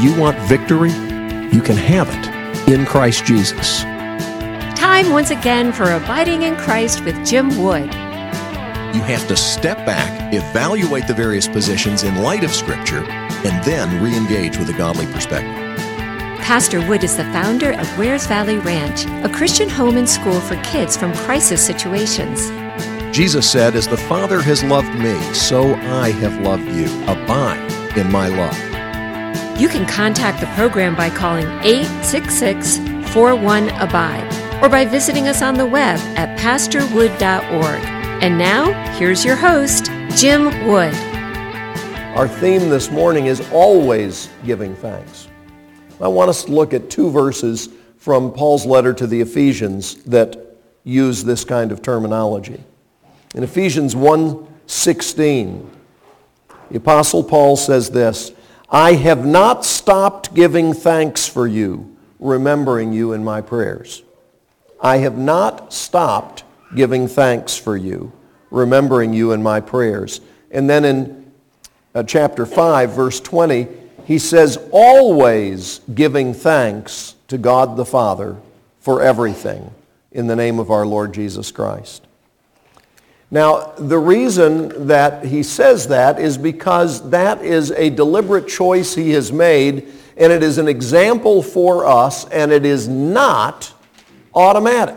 you want victory? You can have it in Christ Jesus. Time once again for Abiding in Christ with Jim Wood. You have to step back, evaluate the various positions in light of Scripture, and then re-engage with a godly perspective. Pastor Wood is the founder of Wares Valley Ranch, a Christian home and school for kids from crisis situations. Jesus said, "As the Father has loved me, so I have loved you. Abide in my love." You can contact the program by calling 866-41-ABIDE or by visiting us on the web at pastorwood.org. And now, here's your host, Jim Wood. Our theme this morning is always giving thanks. I want us to look at two verses from Paul's letter to the Ephesians that use this kind of terminology. In Ephesians 1:16, the Apostle Paul says this, "I have not stopped giving thanks for you, remembering you in my prayers." I have not stopped giving thanks for you, remembering you in my prayers. And then in chapter 5, verse 20, he says, "Always giving thanks to God the Father for everything in the name of our Lord Jesus Christ." Now, the reason that he says that is because that is a deliberate choice he has made, and it is an example for us, and it is not automatic.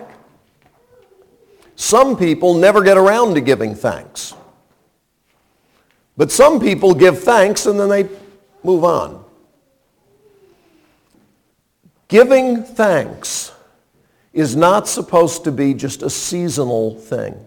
Some people never get around to giving thanks. But some people give thanks and then they move on. Giving thanks is not supposed to be just a seasonal thing.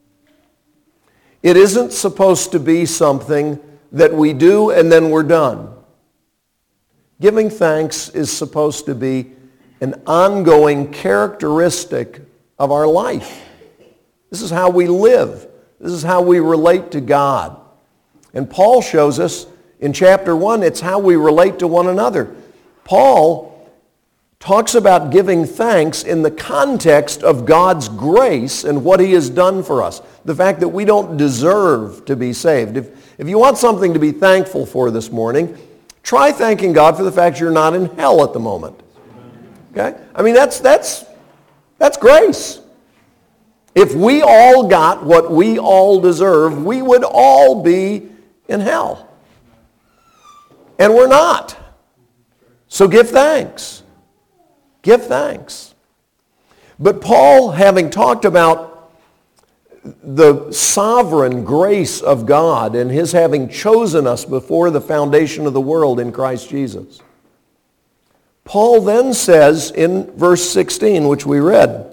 It isn't supposed to be something that we do and then we're done. Giving thanks is supposed to be an ongoing characteristic of our life. This is how we live. This is how we relate to God. And Paul shows us in chapter 1, it's how we relate to one another. Paul talks about giving thanks in the context of God's grace and what he has done for us. The fact that we don't deserve to be saved. If you want something to be thankful for this morning, try thanking God for the fact you're not in hell at the moment. Okay? I mean, that's grace. If we all got what we all deserve, we would all be in hell. And we're not. So give thanks. Give thanks. But Paul, having talked about the sovereign grace of God and his having chosen us before the foundation of the world in Christ Jesus, Paul then says in verse 16, which we read,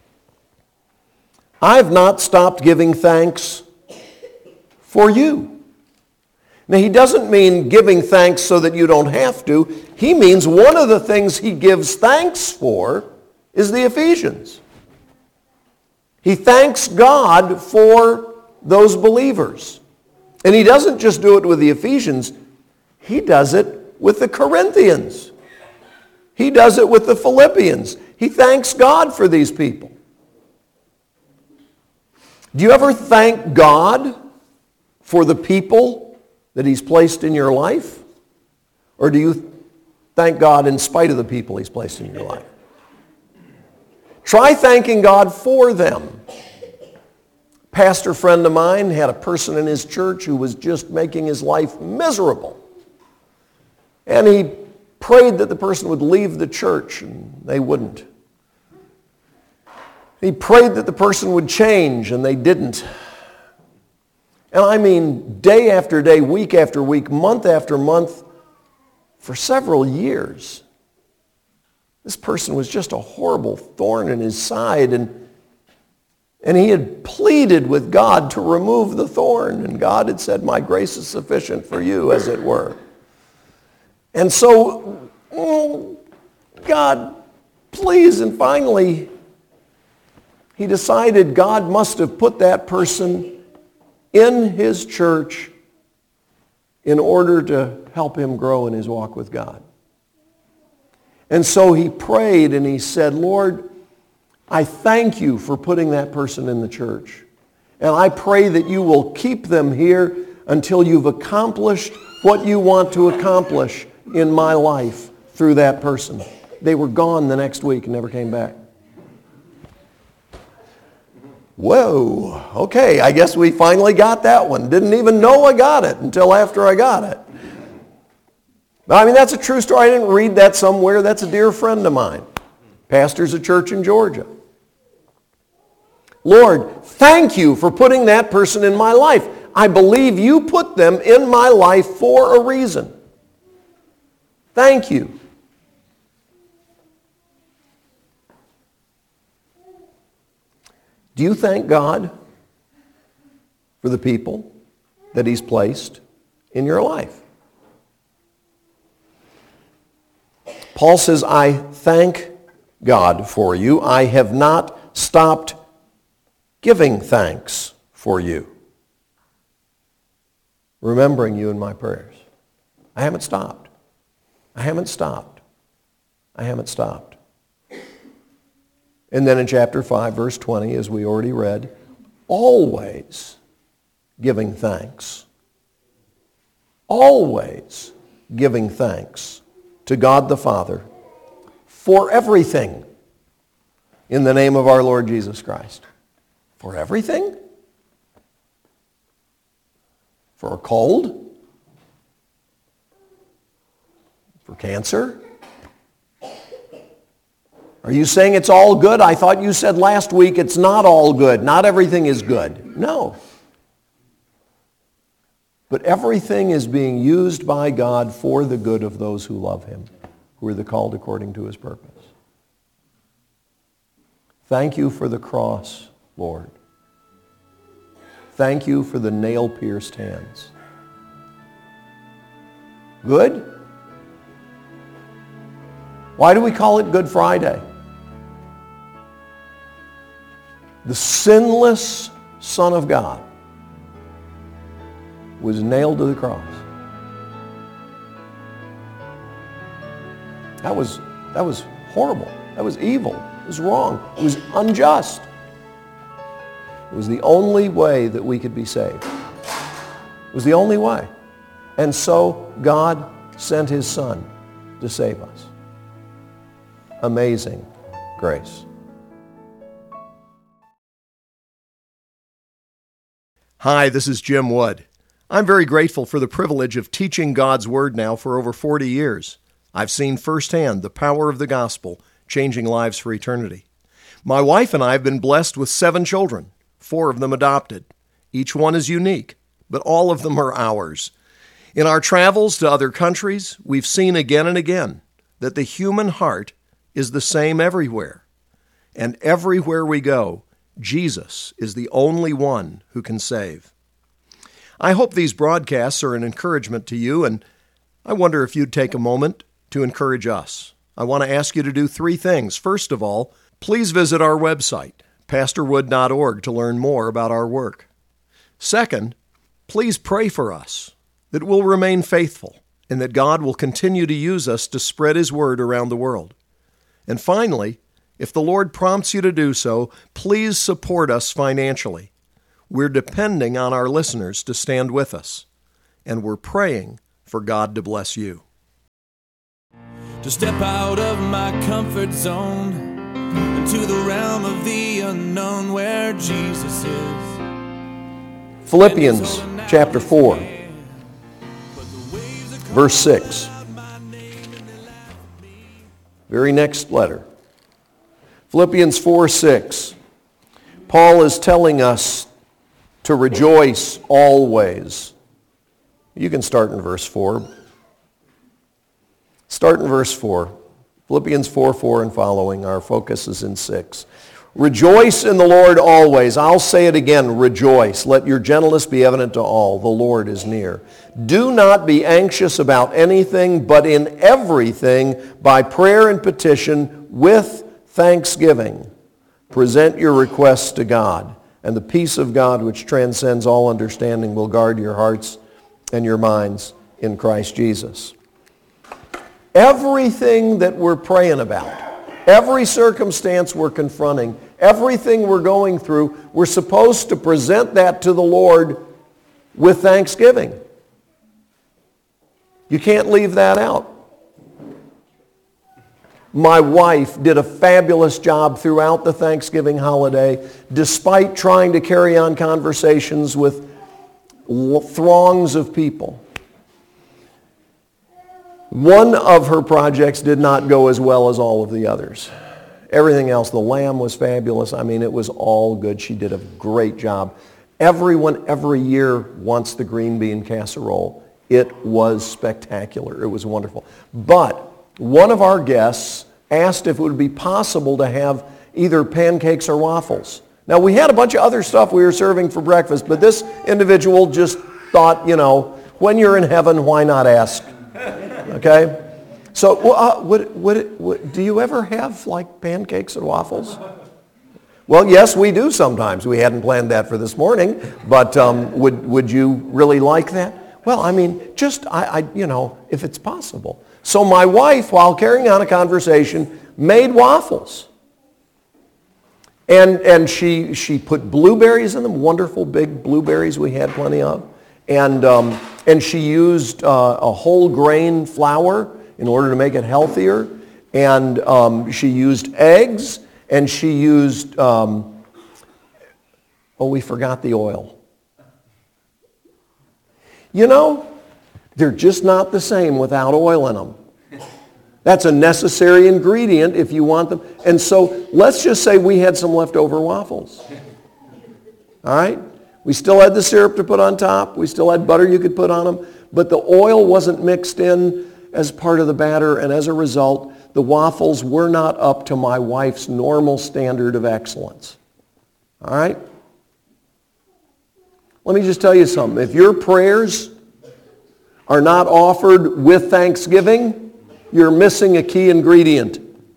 "I've not stopped giving thanks for you." Now, he doesn't mean giving thanks so that you don't have to. He means one of the things he gives thanks for is the Ephesians. He thanks God for those believers. And he doesn't just do it with the Ephesians. He does it with the Corinthians. He does it with the Philippians. He thanks God for these people. Do you ever thank God for the people that he's placed in your life? Or do you thank God in spite of the people he's placed in your life? Try thanking God for them. A pastor friend of mine had a person in his church who was just making his life miserable. And he prayed that the person would leave the church, and they wouldn't. He prayed that the person would change, and they didn't. And I mean, day after day, week after week, month after month, for several years, this person was just a horrible thorn in his side, and he had pleaded with God to remove the thorn, and God had said, "My grace is sufficient for you," as it were. And so, God, please, and finally, he decided God must have put that person in his church in order to help him grow in his walk with God. And so he prayed and he said, "Lord, I thank you for putting that person in the church. And I pray that you will keep them here until you've accomplished what you want to accomplish in my life through that person. They were gone the next week and never came back. Whoa, okay, I guess we finally got that one. Didn't even know I got it until after I got it. I mean, that's a true story. I didn't read that somewhere. That's a dear friend of mine. Pastors a church in Georgia. Lord, thank you for putting that person in my life. I believe you put them in my life for a reason. Thank you. Do you thank God for the people that He's placed in your life? Paul says, I thank God for you. I have not stopped giving thanks for you. Remembering you in my prayers. I haven't stopped. I haven't stopped. I haven't stopped. And then in chapter 5, verse 20, as we already read, always giving thanks. Always giving thanks to God the Father for everything in the name of our Lord Jesus Christ. For everything? For a cold? For cancer? Are you saying it's all good? I thought you said last week it's not all good. Not everything is good. No. But everything is being used by God for the good of those who love Him, who are the called according to His purpose. Thank you for the cross, Lord. Thank you for the nail-pierced hands. Good? Why do we call it Good Friday? The sinless Son of God was nailed to the cross. That was horrible. That was evil. It was wrong. It was unjust. It was the only way that we could be saved. It was the only way. And so God sent His Son to save us. Amazing grace. Hi, this is Jim Wood. I'm very grateful for the privilege of teaching God's Word now for over 40 years. I've seen firsthand the power of the gospel changing lives for eternity. My wife and I have been blessed with 7 children, 4 of them adopted. Each one is unique, but all of them are ours. In our travels to other countries, we've seen again and again that the human heart is the same everywhere. And everywhere we go, Jesus is the only one who can save. I hope these broadcasts are an encouragement to you, and I wonder if you'd take a moment to encourage us. I want to ask you to do 3 things. First of all, please visit our website, pastorwood.org, to learn more about our work. Second, please pray for us that we'll remain faithful and that God will continue to use us to spread His word around the world. And finally, if the Lord prompts you to do so, please support us financially. We're depending on our listeners to stand with us, and we're praying for God to bless you. To step out of my comfort zone into the realm of the unknown where Jesus is. Philippians chapter 4, verse 6. Very next letter. Philippians 4:6. Paul is telling us to rejoice always. You can start in verse 4. Start in verse 4. Philippians 4:4 and following. Our focus is in 6. Rejoice in the Lord always. I'll say it again, rejoice. Let your gentleness be evident to all. The Lord is near. Do not be anxious about anything, but in everything, by prayer and petition, with thanksgiving, present your requests to God, and the peace of God, which transcends all understanding, will guard your hearts and your minds in Christ Jesus. Everything that we're praying about, every circumstance we're confronting, everything we're going through, we're supposed to present that to the Lord with thanksgiving. You can't leave that out. my wife did a fabulous job throughout the Thanksgiving holiday, despite trying to carry on conversations with throngs of people. One of her projects did not go as well as all of the others. Everything else, the lamb was fabulous. I mean, it was all good. She did a great job. Everyone every year wants the green bean casserole. It was spectacular. It was wonderful. But one of our guests asked if it would be possible to have either pancakes or waffles. Now, we had a bunch of other stuff we were serving for breakfast, but this individual just thought, when you're in heaven, why not ask? Okay? So, do you ever have, like, pancakes and waffles? Well, yes, we do sometimes. We hadn't planned that for this morning, but would you really like that? Well, I mean, just, if it's possible. So my wife, while carrying on a conversation, made waffles. And she put blueberries in them, wonderful big blueberries we had plenty of. And she used a whole grain flour in order to make it healthier. And she used eggs, and she used, we forgot the oil. They're just not the same without oil in them. That's a necessary ingredient if you want them. And so let's just say we had some leftover waffles. All right? We still had the syrup to put on top. We still had butter you could put on them. But the oil wasn't mixed in as part of the batter. And as a result, the waffles were not up to my wife's normal standard of excellence. All right? Let me just tell you something. If your prayers are not offered with thanksgiving, you're missing a key ingredient.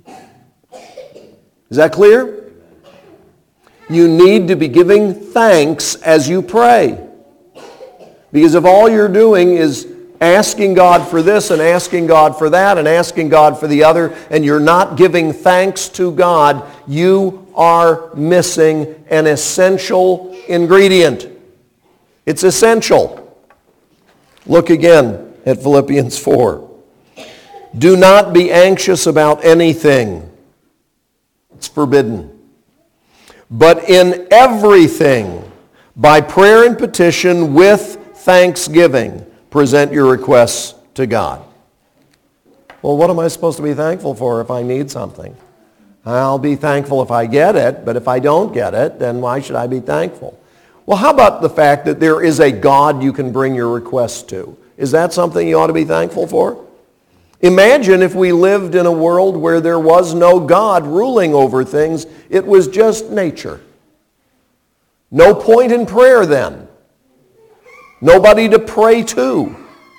Is that clear? You need to be giving thanks as you pray. Because if all you're doing is asking God for this and asking God for that and asking God for the other, and you're not giving thanks to God, you are missing an essential ingredient. It's essential. Look again at Philippians 4. Do not be anxious about anything. It's forbidden. But in everything, by prayer and petition with thanksgiving, present your requests to God. Well, what am I supposed to be thankful for if I need something? I'll be thankful if I get it, but if I don't get it, then why should I be thankful? Well, how about the fact that there is a God you can bring your requests to? Is that something you ought to be thankful for? Imagine if we lived in a world where there was no God ruling over things. It was just nature. No point in prayer then. Nobody to pray to.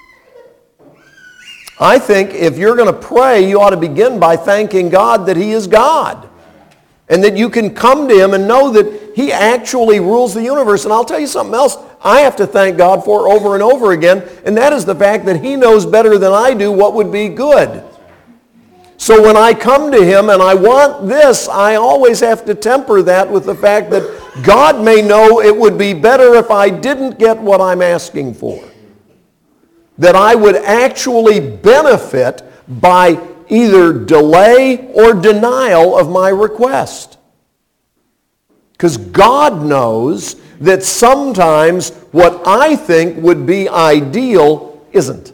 I think if you're going to pray, you ought to begin by thanking God that He is God. And that you can come to Him and know that He actually rules the universe. And I'll tell you something else I have to thank God for over and over again, and that is the fact that He knows better than I do what would be good. So when I come to Him and I want this, I always have to temper that with the fact that God may know it would be better if I didn't get what I'm asking for. That I would actually benefit by either delay or denial of my request. Because God knows that sometimes what I think would be ideal isn't.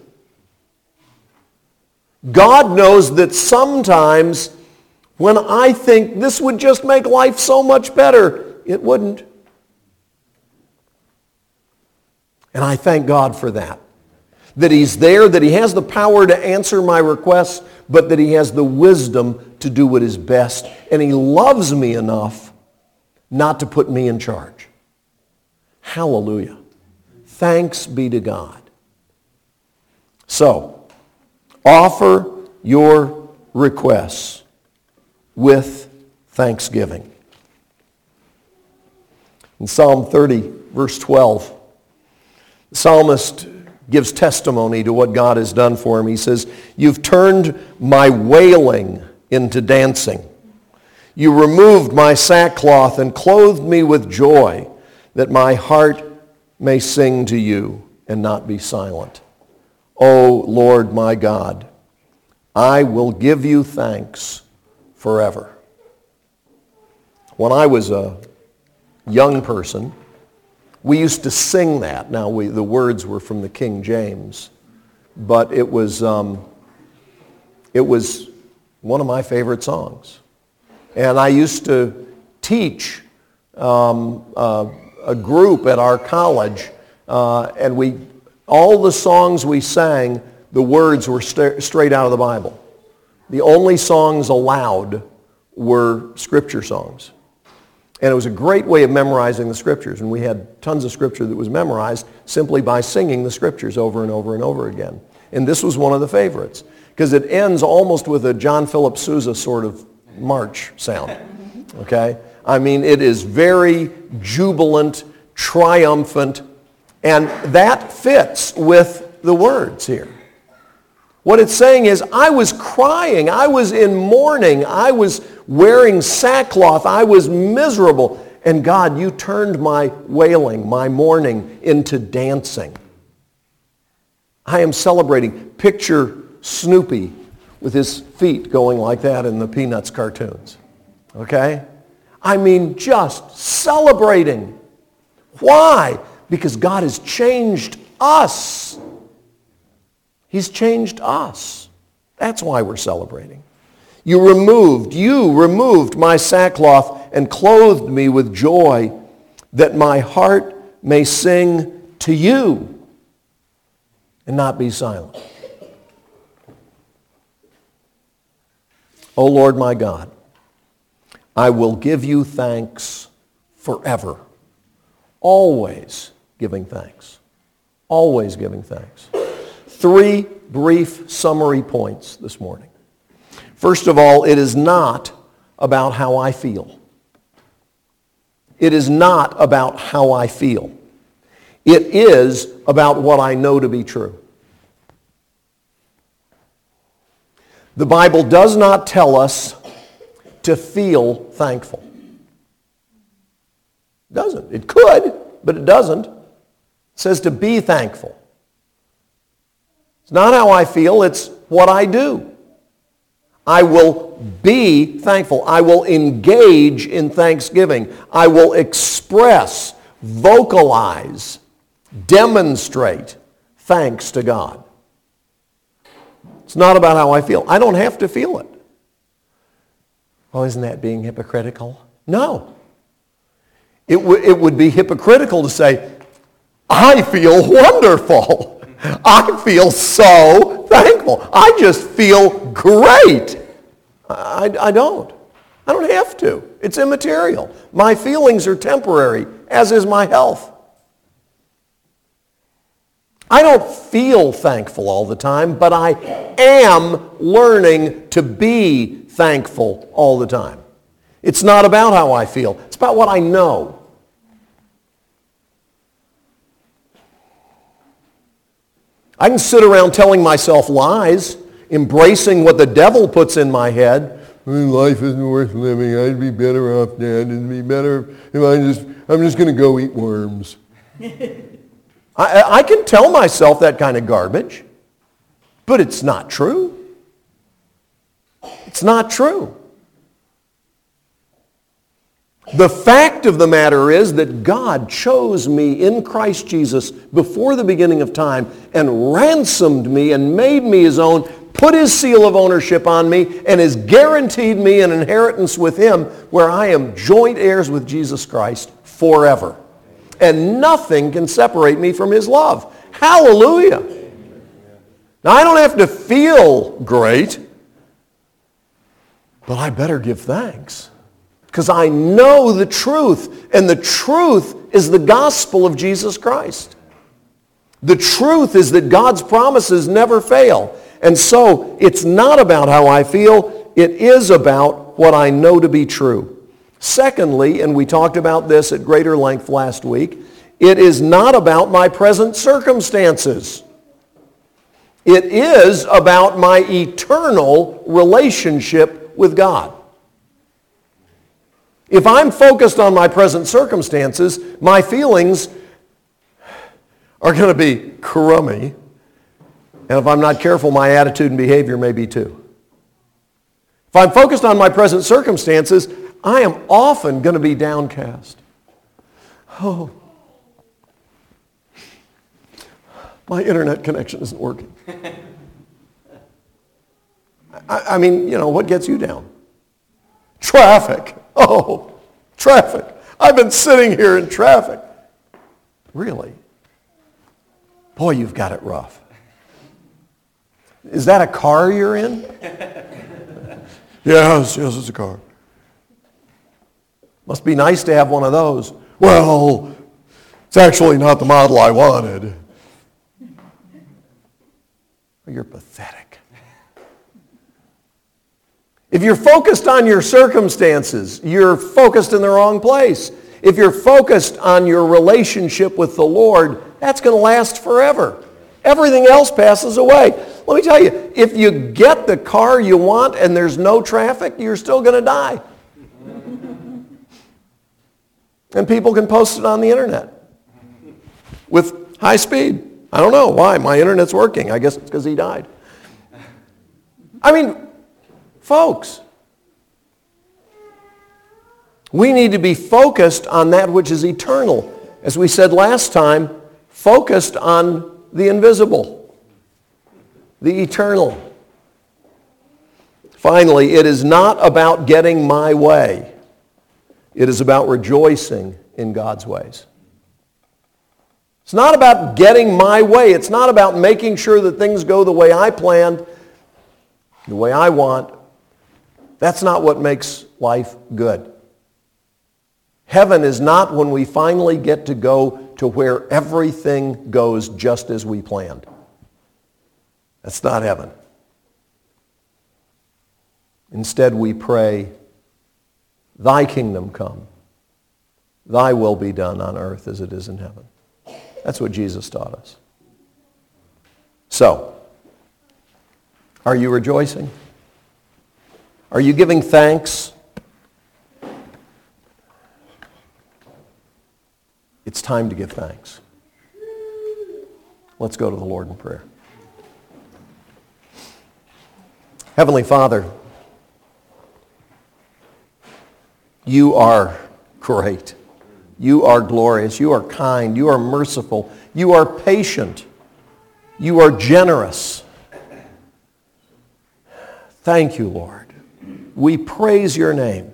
God knows that sometimes when I think this would just make life so much better, it wouldn't. And I thank God for that. That He's there, that He has the power to answer my requests, but that He has the wisdom to do what is best. And He loves me enough not to put me in charge. Hallelujah. Thanks be to God. So, offer your requests with thanksgiving. In Psalm 30, verse 12, the psalmist gives testimony to what God has done for him. He says, "You've turned my wailing into dancing. You removed my sackcloth and clothed me with joy, that my heart may sing to you and not be silent. O Lord my God, I will give you thanks forever. When I was a young person, we used to sing that. Now, the words were from the King James, but it was one of my favorite songs. And I used to teach a group at our college, and all the songs we sang, the words were straight out of the Bible. The only songs allowed were scripture songs. And it was a great way of memorizing the scriptures. And we had tons of scripture that was memorized simply by singing the scriptures over and over and over again. And this was one of the favorites, because it ends almost with a John Philip Sousa sort of march sound. Okay? I mean, it is very jubilant, triumphant, and that fits with the words here. What it's saying is, I was crying, I was in mourning, I was wearing sackcloth, I was miserable, and God, you turned my wailing, my mourning into dancing. I am celebrating. Picture Snoopy with his feet going like that in the Peanuts cartoons. Okay? I mean, just celebrating. Why? Because God has changed us. He's changed us. That's why we're celebrating. You removed my sackcloth and clothed me with joy, that my heart may sing to you and not be silent. O Lord my God, I will give you thanks forever. Always giving thanks. Always giving thanks. 3 brief summary points this morning. First of all, it is not about how I feel. It is not about how I feel. It is about what I know to be true. The Bible does not tell us to feel thankful. It doesn't. It could, but it doesn't. It says to be thankful. It's not how I feel, it's what I do. I will be thankful. I will engage in thanksgiving. I will express, vocalize, demonstrate thanks to God. It's not about how I feel. I don't have to feel it. Oh, isn't that being hypocritical? No. It would be hypocritical to say, I feel wonderful. I feel so thankful. I just feel great. I don't. I don't have to. It's immaterial. My feelings are temporary, as is my health. I don't feel thankful all the time, but I am learning to be thankful all the time. It's not about how I feel. It's about what I know. I can sit around telling myself lies, embracing what the devil puts in my head. Life isn't worth living. I'd be better off dead. It'd be better if I'm just going to go eat worms. I can tell myself that kind of garbage, but it's not true. It's not true. The fact of the matter is that God chose me in Christ Jesus before the beginning of time and ransomed me and made me his own, put his seal of ownership on me, and has guaranteed me an inheritance with him where I am joint heirs with Jesus Christ forever. And nothing can separate me from his love. Hallelujah. Now, I don't have to feel great, but I better give thanks. Because I know the truth, and the truth is the gospel of Jesus Christ. The truth is that God's promises never fail. And so it's not about how I feel, it is about what I know to be true. Secondly, and we talked about this at greater length last week, it is not about my present circumstances. It is about my eternal relationship with God. If I'm focused on my present circumstances, my feelings are going to be crummy. And if I'm not careful, my attitude and behavior may be too. If I'm focused on my present circumstances, I am often going to be downcast. Oh, my internet connection isn't working. I mean, what gets you down? Traffic. Oh, traffic. I've been sitting here in traffic. Really? Boy, you've got it rough. Is that a car you're in? Yes, it's a car. Must be nice to have one of those. Well, it's actually not the model I wanted. You're pathetic. If you're focused on your circumstances, you're focused in the wrong place. If you're focused on your relationship with the Lord, that's going to last forever. Everything else passes away. Let me tell you, if you get the car you want and there's no traffic, you're still going to die. And people can post it on the internet with high speed. I don't know why. My internet's working. I guess it's because he died. I mean, folks, we need to be focused on that which is eternal. As we said last time, focused on the invisible, the eternal. Finally, it is not about getting my way. It is about rejoicing in God's ways. It's not about getting my way. It's not about making sure that things go the way I planned, the way I want. That's not what makes life good. Heaven is not when we finally get to go to where everything goes just as we planned. That's not heaven. Instead, we pray, Thy kingdom come, Thy will be done on earth as it is in heaven. That's what Jesus taught us. So, are you rejoicing? Are you giving thanks? It's time to give thanks. Let's go to the Lord in prayer. Heavenly Father, you are great. You are glorious. You are kind. You are merciful. You are patient. You are generous. Thank you, Lord. We praise your name.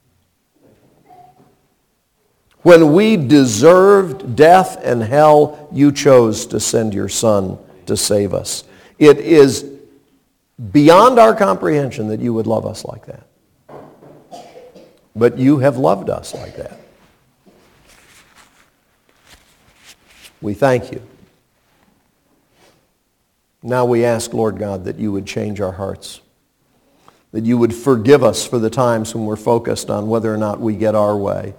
When we deserved death and hell, you chose to send your Son to save us. It is beyond our comprehension that you would love us like that. But you have loved us like that. We thank you. Now we ask, Lord God, that you would change our hearts, that you would forgive us for the times when we're focused on whether or not we get our way,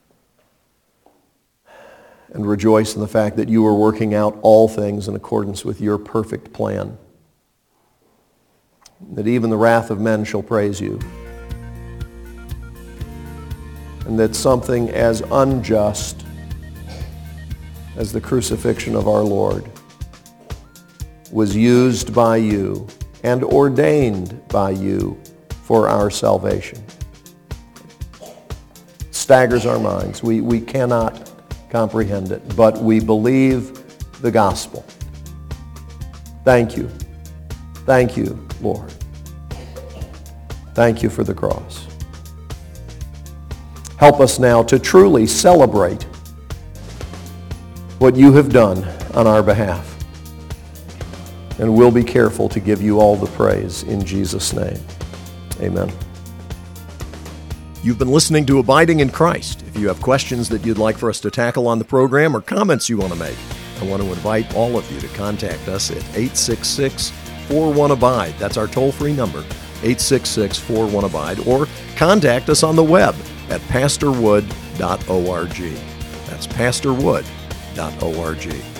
and rejoice in the fact that you are working out all things in accordance with your perfect plan, that even the wrath of men shall praise you, and that something as unjust as the crucifixion of our Lord was used by you and ordained by you for our salvation. It staggers our minds. We cannot comprehend it, but we believe the gospel. Thank you. Thank you, Lord. Thank you for the cross. Help us now to truly celebrate what you have done on our behalf. And we'll be careful to give you all the praise in Jesus' name. Amen. You've been listening to Abiding in Christ. If you have questions that you'd like for us to tackle on the program or comments you want to make, I want to invite all of you to contact us at 866-41-ABIDE. That's our toll-free number, 866-41-ABIDE, or contact us on the web at pastorwood.org. That's pastorwood.org.